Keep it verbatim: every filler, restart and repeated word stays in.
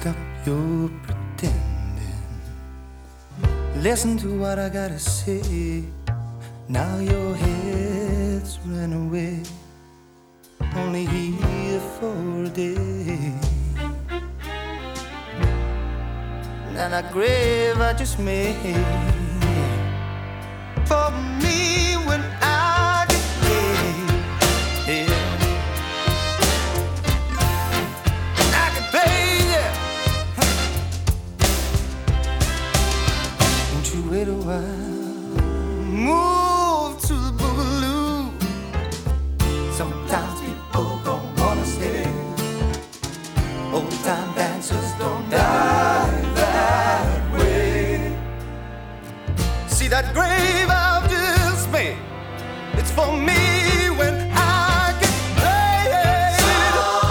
stop your pretending. Listen to what I gotta say. Now your head's run away, only here for a day. And a grave I just made for me when I get paid. Yeah. I can pay you. Won't you wait a while? Move to the boogaloo. Sometimes people don't wanna stay. Old time